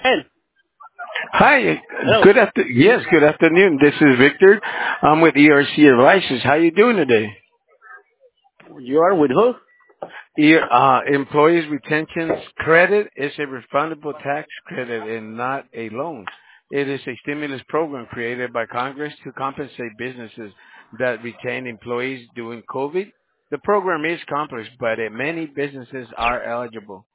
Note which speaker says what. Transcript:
Speaker 1: Ed,
Speaker 2: Hi,
Speaker 1: hello.
Speaker 2: good afternoon. This is Victor. I'm with ERC Advisors. How you doing today?
Speaker 1: You are with who?
Speaker 2: Employees retention credit is a refundable tax credit and not a loan. It is a stimulus program created by Congress to compensate businesses that retain employees during COVID. The program is complex, but many businesses are eligible.